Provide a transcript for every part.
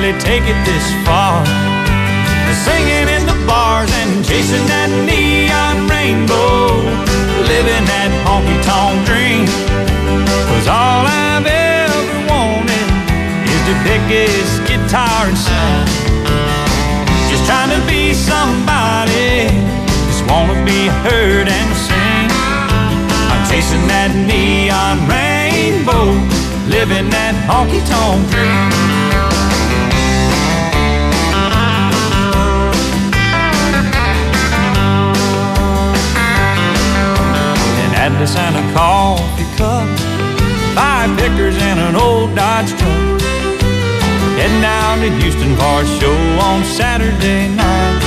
really take it this far. Singing in the bars and chasing that neon rainbow, living that honky-tonk dream. 'Cause all I've ever wanted is to pick his guitar and sing. Just trying to be somebody, just wanna be heard and sing. I'm chasing that neon rainbow, living that honky-tonk dream. Atlas and a coffee cup, 5 pickers and an old Dodge truck. Heading down to Houston for a show on Saturday night.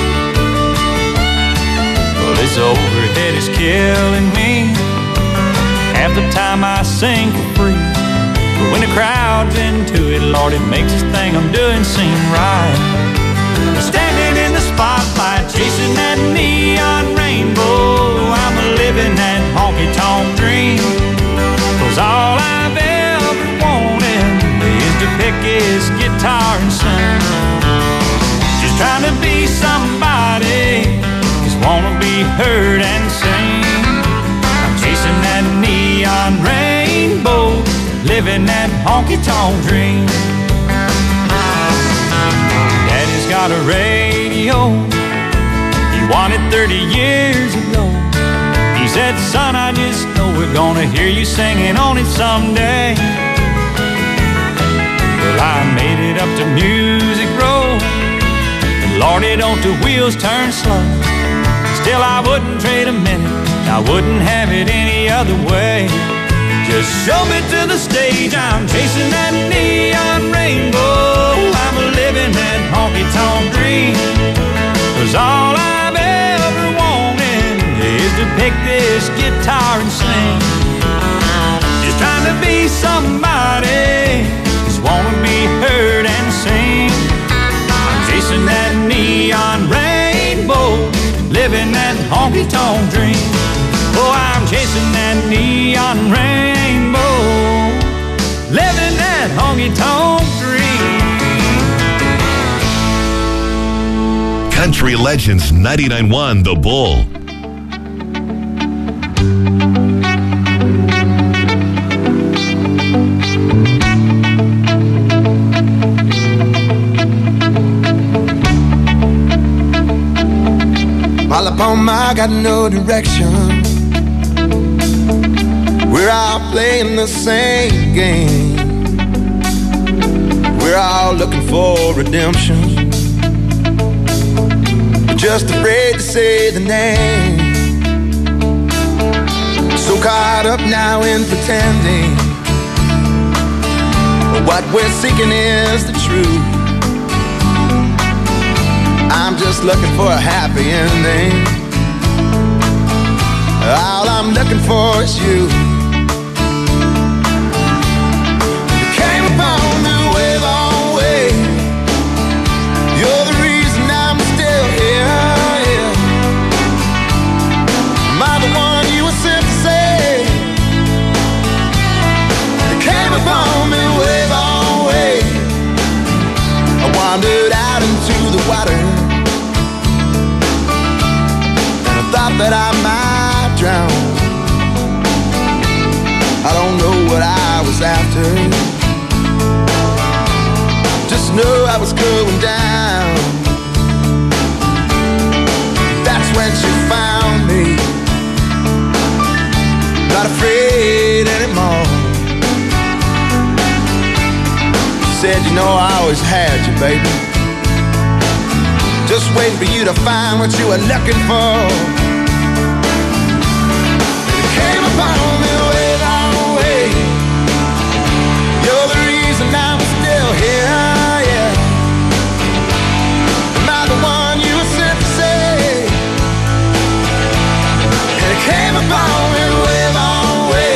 Well, this overhead is killing me. Half the time I sing for free, but when the crowd's into it, Lord, it makes this thing I'm doing seem right. Standing in the spotlight, chasing that neon rainbow, I'm living that honky-tonk dream. 'Cause all I've ever wanted is to pick his guitar and sing. Just trying to be somebody, just wanna be heard and sing. I'm chasing that neon rainbow, living that honky-tonk dream. Daddy's got a radio he wanted 30 years ago. He said, son, I just know we're gonna hear you singing on it someday. Well, I made it up to Music Row, and Lordy, don't the wheels turn slow. Still, I wouldn't trade a minute, I wouldn't have it any other way. Just show me to the stage, I'm chasing that neon rainbow, I'm living that honky-tonk dream. 'Cause all I've ever wanted is to pick this guitar and sing. Just trying to be somebody, just wanna be heard and sing. I'm chasing that neon rainbow, living that honky-tonk dream. Oh, I'm chasing that neon rainbow, living that honky-tonk dream. Country Legends 99.1 The Bull. All upon my got no direction. We're all playing the same game. We're all looking for redemption, just afraid to say the name. So caught up now in pretending what we're seeking is the truth. I'm just looking for a happy ending. All I'm looking for is you. You came upon me way long way. You're the reason I'm still here. Am I the one you were sent to save? You came upon me way long way. I wandered out into the water, thought that I might drown. I don't know what I was after, just know I was going down. That's when she found me, not afraid anymore. She said, you know I always had you, baby, just waiting for you to find what you were looking for. It came upon me way long way. You're the reason I'm still here, yeah. Am I the one you were sent to save? It came upon me way long way.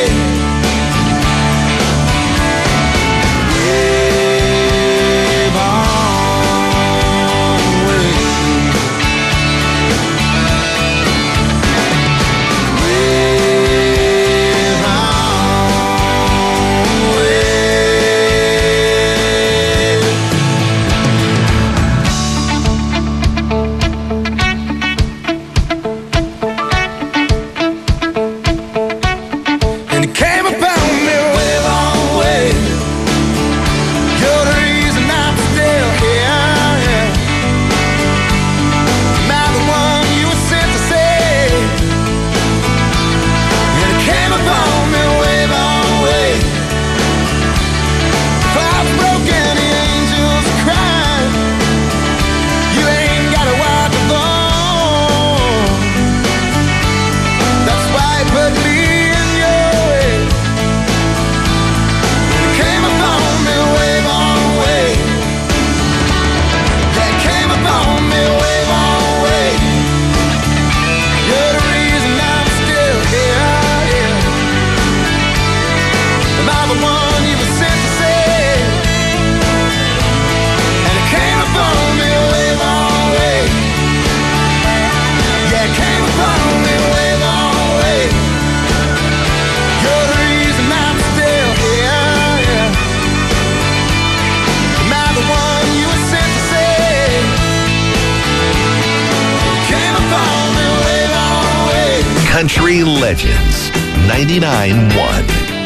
Country Legends 99.1.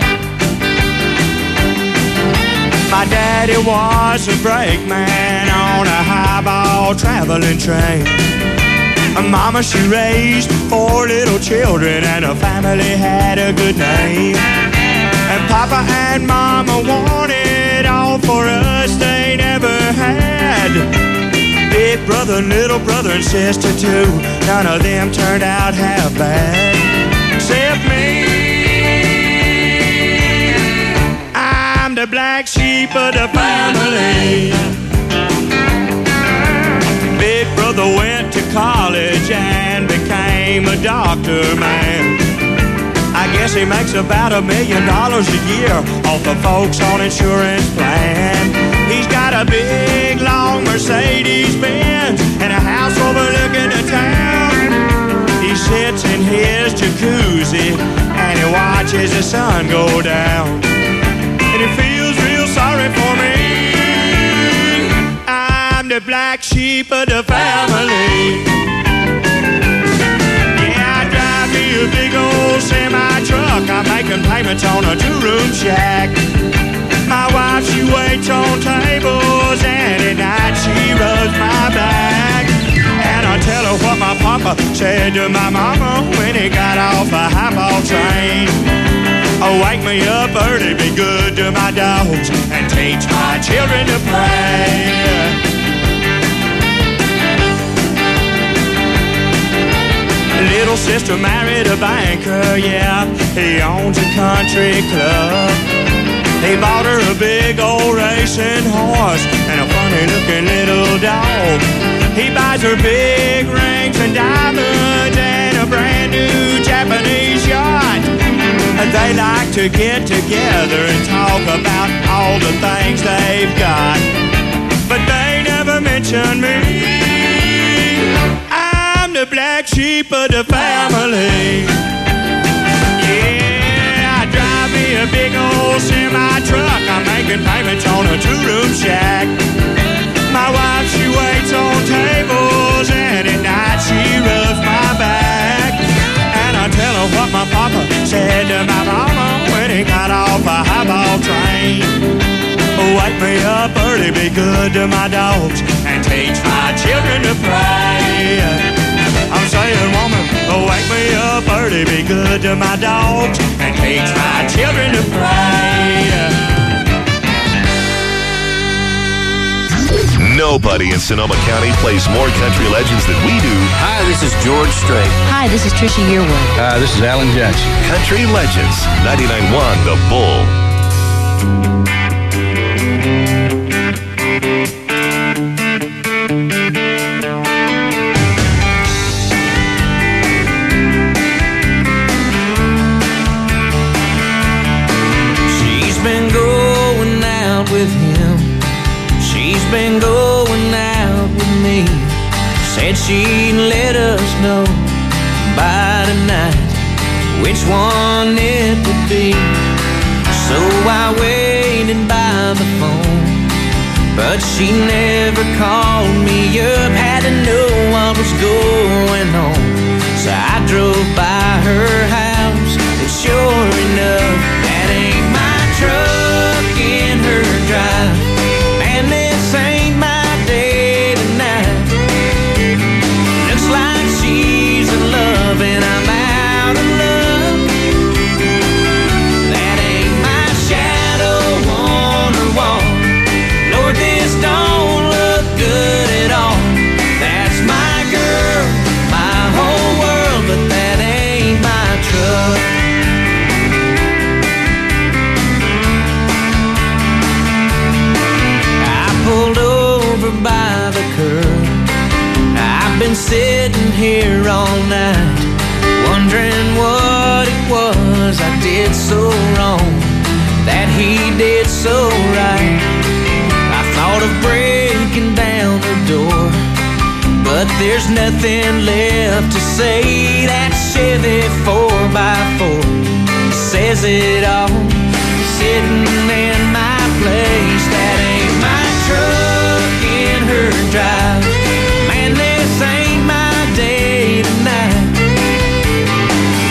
My daddy was a brakeman on a highball traveling train. Mama, she raised 4 little children, and her family had a good name. And Papa and Mama wanted all for us they never had. Big brother, little brother, and sister too, none of them turned out half bad. Except me, I'm the black sheep of the family. Big brother went to college and became a doctor, man. I guess he makes about $1 million a year off the folks on insurance plan. He's got a big, long Mercedes-Benz and a house overlooking the town. He sits in his jacuzzi and he watches the sun go down. And he feels real sorry for me. I'm the black sheep of the family. A big old semi-truck, I'm making payments on a 2-room shack. My wife, she waits on tables, and at night she rubs my back. And I tell her what my papa said to my mama when he got off a highball train. Oh, wake me up early, be good to my dogs, and teach my children to pray. Little sister married a banker, yeah, he owns a country club. He bought her a big old racing horse and a funny looking little dog. He buys her big rings and diamonds and a brand new Japanese yacht. They like to get together and talk about all the things they've got, but they never mention me. The black sheep of the family. Yeah, I drive me a big old semi-truck. I'm making payments on a 2-room shack. My wife, she waits on tables, and at night she rubs my back. And I tell her what my papa said to my mama when he got off a highball train. Wake me up early, be good to my dogs, and teach my children to pray. I'm saying, woman, wake me up early, be good to my dogs, and teach my children to pray. Nobody in Sonoma County plays more country legends than we do. Hi, this is George Strait. Hi, this is Trisha Yearwood. Hi, this is Alan Jackson. Country Legends 99.1 The Bull. With him, she's been going out with me. Said she'd let us know by tonight which one it would be. So I waited by the phone, but she never called me up. Had to know what was going on, so I drove by her house, and sure enough, that ain't my truck in her drive, and this ain't my day tonight. Looks like she's in love and I'm out of luck. That ain't my shadow on her wall. Lord, this don't look good at all. That's my girl, my whole world, but that ain't my truck. Pulled over by the curb. I've been sitting here all night, wondering what it was I did so wrong, that he did so right. I thought of breaking down the door, but there's nothing left to say. That Chevy 4x4 says it all, sitting in my place. That ain't my truck in her drive, man, this ain't my day tonight.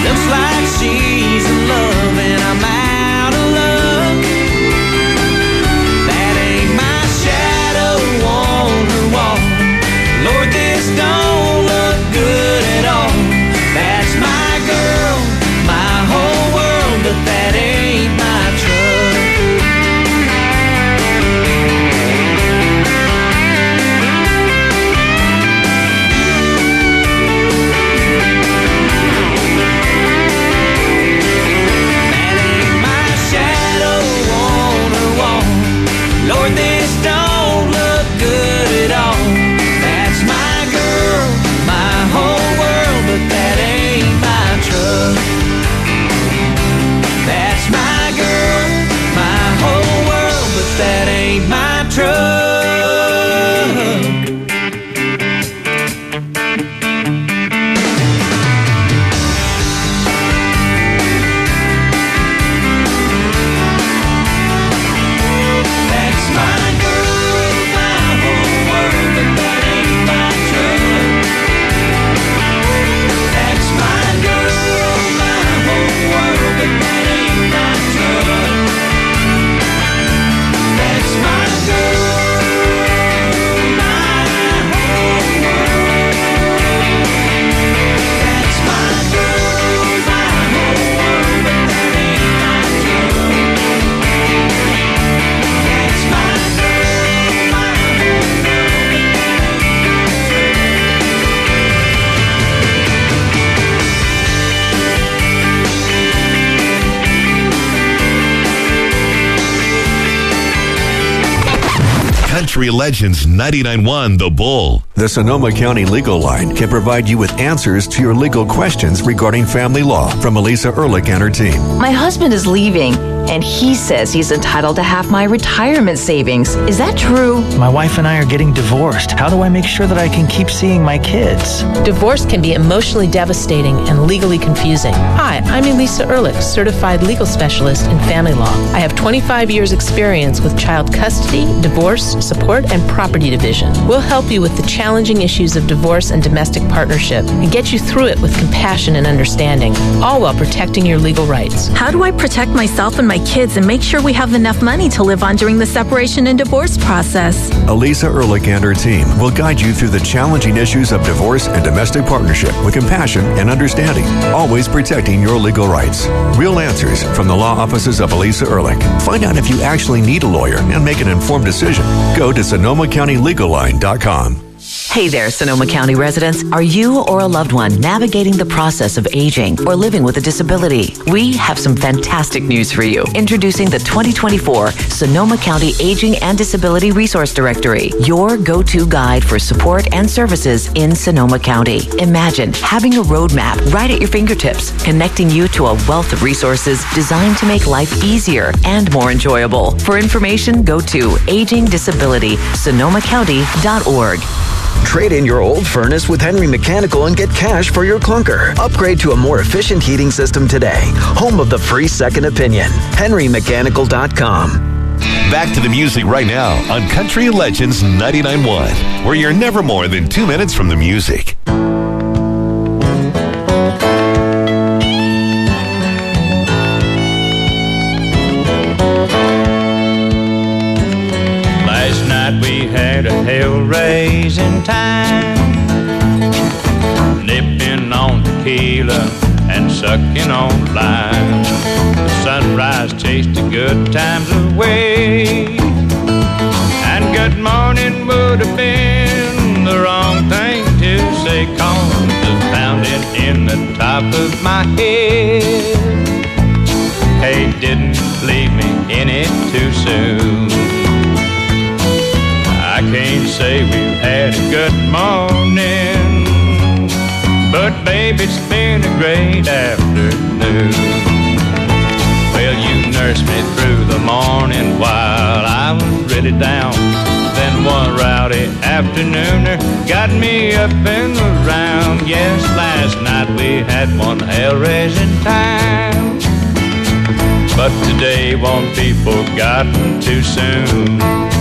Country Legends 99.1 The Bull. The Sonoma County Legal Line can provide you with answers to your legal questions regarding family law from Elisa Ehrlich and her team. My husband is leaving, and he says he's entitled to half my retirement savings. Is that true? My wife and I are getting divorced. How do I make sure that I can keep seeing my kids? Divorce can be emotionally devastating and legally confusing. Hi, I'm Elisa Ehrlich, certified legal specialist in family law. I have 25 years experience with child custody, divorce, support, and property division. We'll help you with the challenging issues of divorce and domestic partnership and get you through it with compassion and understanding, all while protecting your legal rights. How do I protect myself and my kids and make sure we have enough money to live on during the separation and divorce process? Elisa Ehrlich and her team will guide you through the challenging issues of divorce and domestic partnership with compassion and understanding, always protecting your legal rights. Real answers from the law offices of Elisa Ehrlich. Find out if you actually need a lawyer and make an informed decision. Go to SonomaCountyLegalLine.com. Hey there, Sonoma County residents. Are you or a loved one navigating the process of aging or living with a disability? We have some fantastic news for you. Introducing the 2024 Sonoma County Aging and Disability Resource Directory, your go-to guide for support and services in Sonoma County. Imagine having a roadmap right at your fingertips, connecting you to a wealth of resources designed to make life easier and more enjoyable. For information, go to agingdisabilitysonomacounty.org. Trade in your old furnace with Henry Mechanical and get cash for your clunker. Upgrade to a more efficient heating system today. Home of the free second opinion. HenryMechanical.com. Back to the music right now on Country Legends 99.1, where you're never more than 2 minutes from the music. Last night we had a hell-raising time, nipping on tequila and sucking on lime. The sunrise chased the good times away, and good morning would have been the wrong thing to say, 'cause the pounding in the top of my head, hey, didn't leave me in it too soon. I can't say we've had a good morning, but babe, it's been a great afternoon. Well, you nursed me through the morning while I was really down. Then one rowdy afternooner got me up and around. Yes, last night we had one hell-raising time, but today won't be forgotten too soon.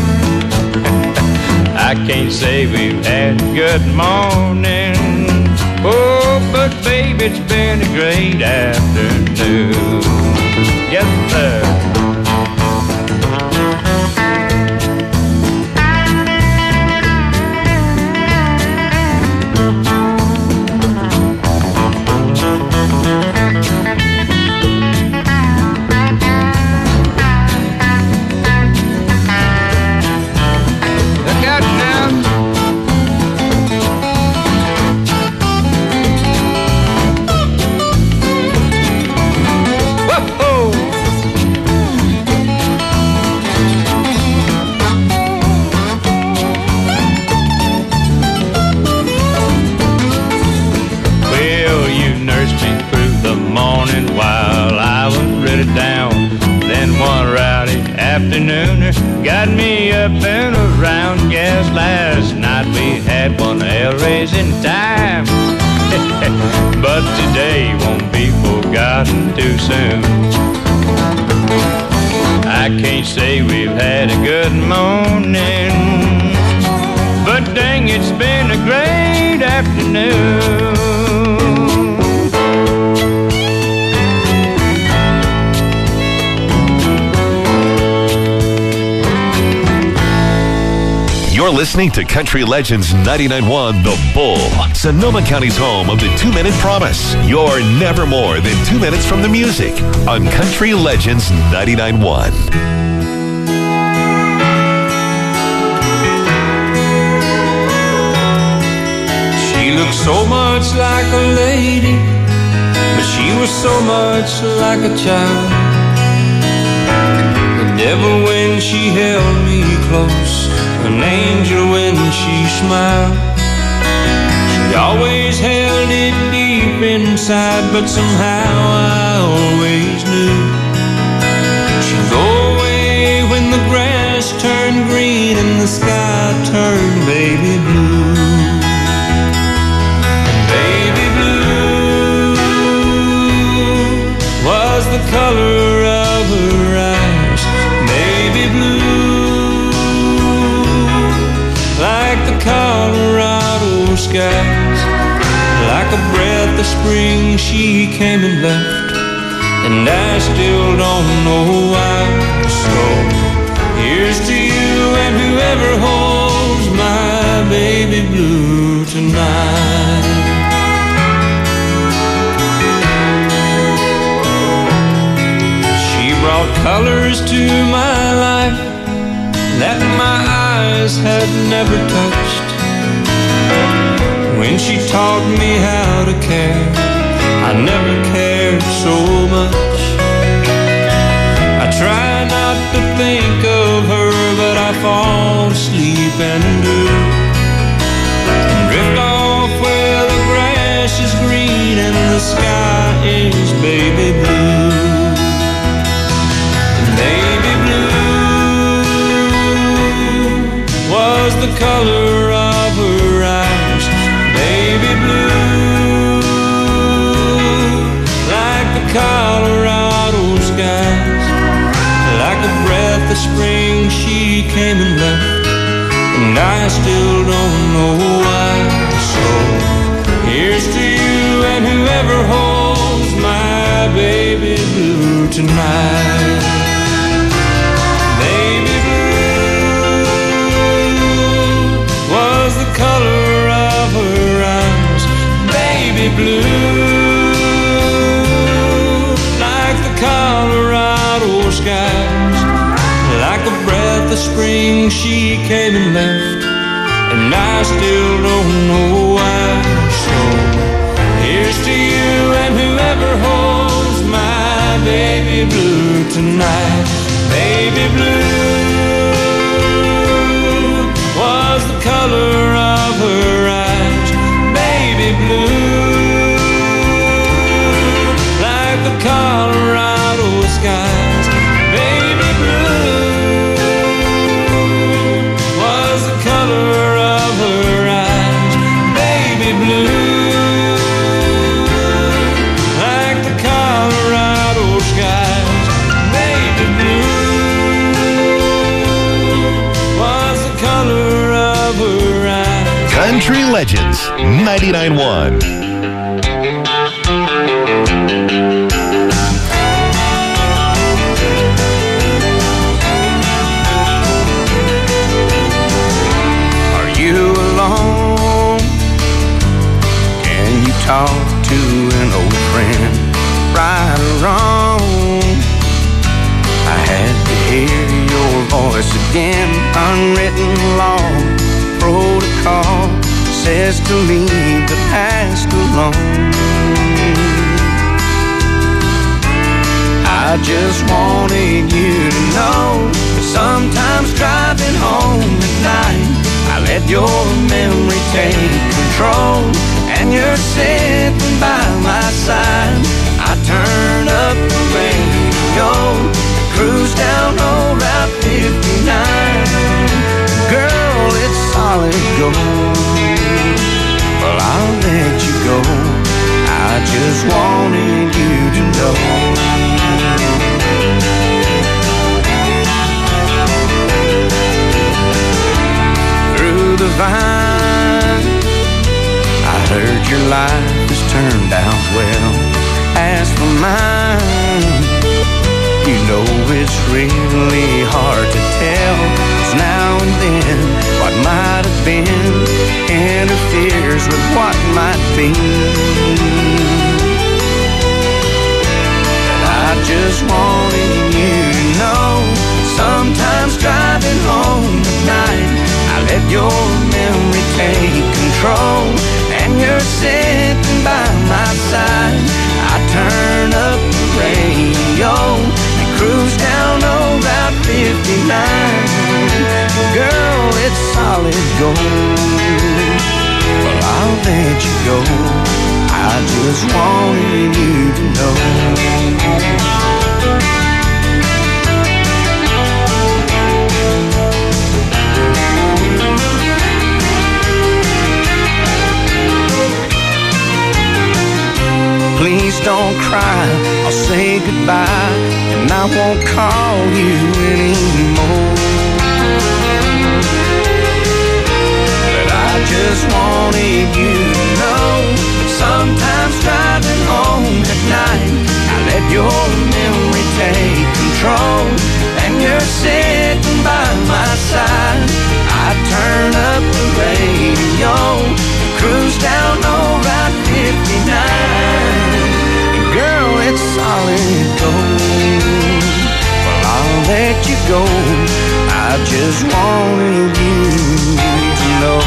I can't say we've had a good morning, oh, but babe, it's been a great afternoon. Yes, sir. Afternooner got me up and around. Yes, last night we had one hell-raising time, but today won't be forgotten too soon. I can't say we've had a good morning, but dang, it's been a great afternoon. You're listening to Country Legends 99.1 The Bull, Sonoma County's home of the 2-minute promise. You're never more than 2 minutes from the music on Country Legends 99.1. She looked so much like a lady, but she was so much like a child. devil when she held me close, an angel when she smiled. She always held it deep inside, but somehow I always knew she'd go away when the grass turned green and the sky turned baby blue. And baby blue was the color of her eyes. Baby blue, like the Colorado skies. Like a breath of spring she came and left, and I still don't know why. So here's to you and whoever holds my baby blue tonight. She brought colors to my life that my eyes had never touched. When she taught me how to care, I never cared so much. I try not to think of her, but I fall asleep and do, and drift off where the grass is green and the sky is baby blue. And baby blue was the color of her eyes. Baby blue, like the Colorado skies. Like a breath of spring she came and left, and I still don't know why. So here's to you and whoever holds my baby blue tonight. Baby blue was the color of her eyes. Baby blue, like the Colorado skies. Like a breath of spring she came and left, and I still don't know why. So here's to you and whoever holds my baby blue tonight. Baby blue was the color of her eyes. Baby blue, like the Colorado skies. Baby blue was the color of her eyes. Baby blue, like the Colorado skies. Baby blue was the color of her eyes. Country Legends 99.1. Talk to an old friend, right or wrong. I had to hear your voice again. Unwritten law, protocol says to leave the past alone. I just wanted you to know that sometimes driving home at night, I let your memory take control. And you're sitting by my side. I turn up the radio, cruise down old Route 59. Girl, it's solid gold. Well, I'll let you go. I just wanted you to know. Through the vine, I heard your life has turned out well. As for mine, you know it's really hard to tell. 'Cause now and then, what might have been interferes with what might be. But I just wanted you to know, sometimes driving home at night, I let your memory take control. And you're sitting by my side. I turn up the radio and cruise down old Route 59. Girl, it's solid gold. Well, I'll let you go. I just wanted you to know. Please don't cry, I'll say goodbye, and I won't call you anymore. But I just wanted you to know that sometimes driving home at night, I let your memory take control, and you're sitting by my side. I turn up the radio, cruise down old Route 59. Girl, it's solid gold. Well, I'll let you go. I just wanted you to know.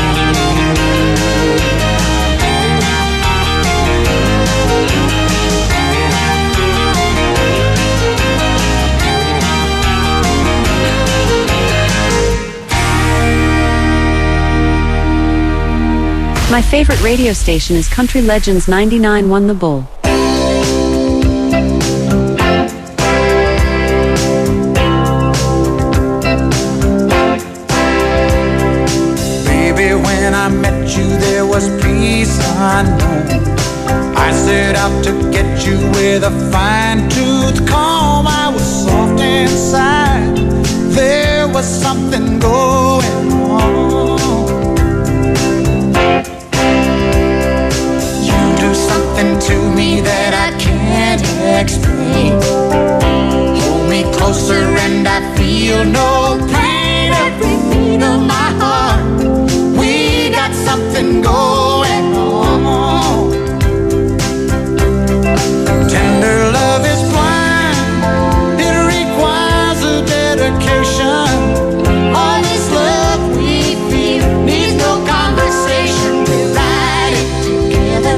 My favorite radio station is Country Legends 99.1 The Bull. When I met you, there was peace unknown. I set out to get you with a fine-tooth comb. I was soft inside. There was something going on. You do something to me that I can't explain. Hold me closer and I feel no pain. Every beat of my heart, something going on. Tender love is blind. It requires a dedication. All this love we feel needs no conversation. We ride it together,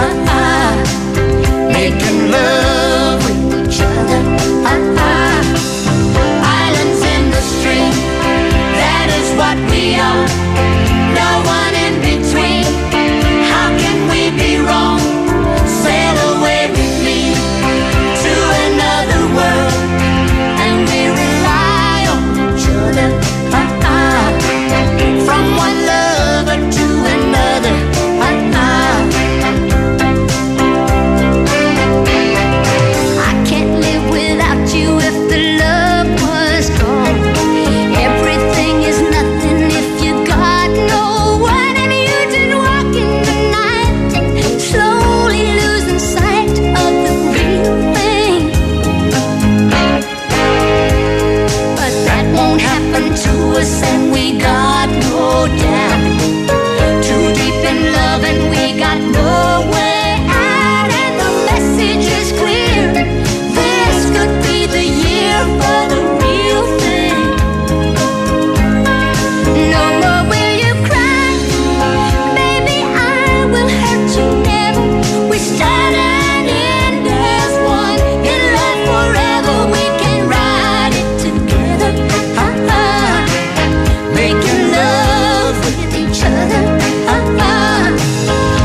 making love with each other. Islands in the stream, that is what we are. No one in between. How can we be wrong? Sail away with me to another world, and we rely on each other. From one lover to another. I can't live without you if the love was gone. Everything is nothing if you got no one, and you just walk in the night, slowly losing sight of the real thing. But that won't happen to us, and we got no doubt. Too deep in love, and we got no way out, and the message is clear. This could be the year for the real thing. No more will you cry, baby, I will hurt you never. We start and end as one. In love forever, we can ride it together. Making love with each other.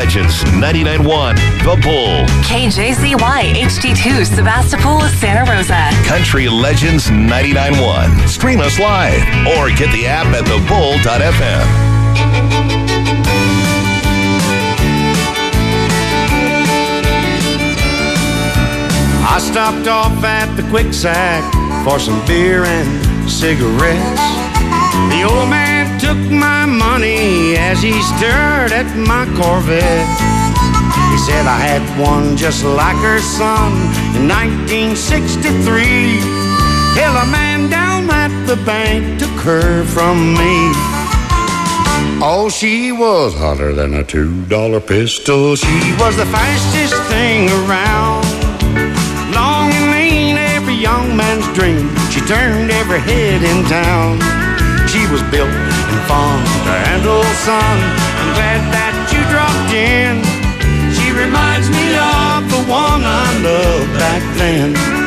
Legends 99.1 The Bull. KJZY HD2 Sebastopol, Santa Rosa. Country Legends 99.1. Stream us live or get the app at thebull.fm. I stopped off at the Quick Sack for some beer and cigarettes. The old man took my money as he stared at my Corvette. He said I had one just like her son in 1963. Hell, a man down at the bank took her from me. Oh, she was hotter than a $2 pistol. She was the fastest thing around. Long and lean, every young man's dream. She turned every head in town. She was built and fun to handle, son. I'm glad that you dropped in. She reminds me of the one I loved back then.